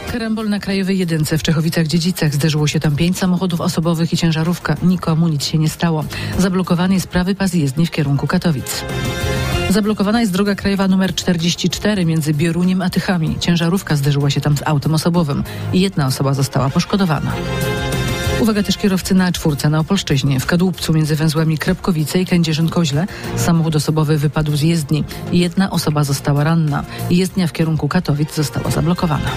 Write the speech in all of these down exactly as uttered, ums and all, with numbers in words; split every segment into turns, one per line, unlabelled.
Karambol na Krajowej Jedynce w Czechowicach-Dziedzicach. Zderzyło się tam pięć samochodów osobowych i ciężarówka. Nikomu nic się nie stało. Zablokowany jest prawy pas jezdni w kierunku Katowic. Zablokowana jest droga krajowa numer czterdzieści cztery między Bioruniem a Tychami. Ciężarówka zderzyła się tam z autem osobowym i jedna osoba została poszkodowana. Uwaga też kierowcy na czwórce na Opolszczyźnie. W Kadłubcu między węzłami Krepkowice i Kędzierzyn-Koźle samochód osobowy wypadł z jezdni. Jedna osoba została ranna. Jezdnia w kierunku Katowic została zablokowana.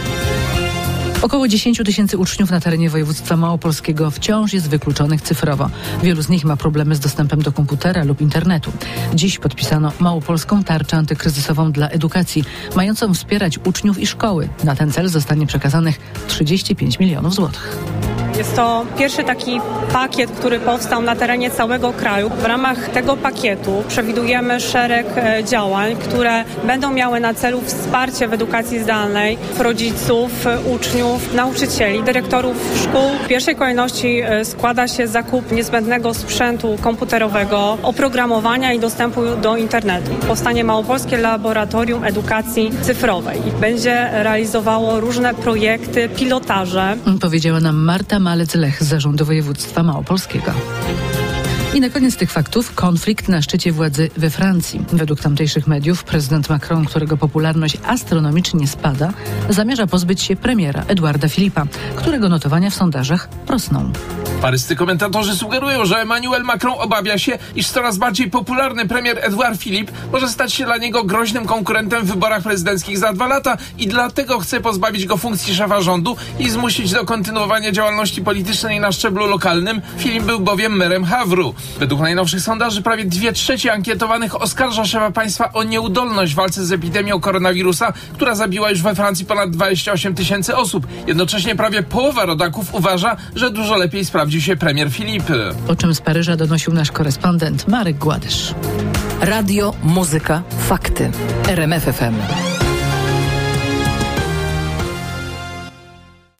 Około dziesięć tysięcy uczniów na terenie województwa małopolskiego wciąż jest wykluczonych cyfrowo. Wielu z nich ma problemy z dostępem do komputera lub internetu. Dziś podpisano małopolską tarczę antykryzysową dla edukacji, mającą wspierać uczniów i szkoły. Na ten cel zostanie przekazanych trzydzieści pięć milionów złotych.
Jest to pierwszy taki pakiet, który powstał na terenie całego kraju. W ramach tego pakietu przewidujemy szereg e, działań, które będą miały na celu wsparcie w edukacji zdalnej rodziców, uczniów, nauczycieli, dyrektorów szkół. W pierwszej kolejności e, składa się zakup niezbędnego sprzętu komputerowego, oprogramowania i dostępu do internetu. Powstanie Małopolskie Laboratorium Edukacji Cyfrowej i będzie realizowało różne projekty, pilotaże.
Powiedziała nam Marta Malec-Lech z Zarządu Województwa Małopolskiego. I na koniec tych faktów konflikt na szczycie władzy we Francji. Według tamtejszych mediów prezydent Macron, którego popularność astronomicznie spada, zamierza pozbyć się premiera Edouarda Philippa, którego notowania w sondażach rosną.
Paryscy komentatorzy sugerują, że Emmanuel Macron obawia się, iż coraz bardziej popularny premier Edouard Philippe może stać się dla niego groźnym konkurentem w wyborach prezydenckich za dwa lata i dlatego chce pozbawić go funkcji szefa rządu i zmusić do kontynuowania działalności politycznej na szczeblu lokalnym. Philippe był bowiem merem Havru. Według najnowszych sondaży prawie dwie trzecie ankietowanych oskarża szefa państwa o nieudolność w walce z epidemią koronawirusa, która zabiła już we Francji ponad dwadzieścia osiem tysięcy osób. Jednocześnie prawie połowa rodaków uważa, że dużo lepiej sprawdził się premier Philippe.
O czym z Paryża donosił nasz korespondent Marek Gładysz.
Radio, muzyka, fakty. R M F F M.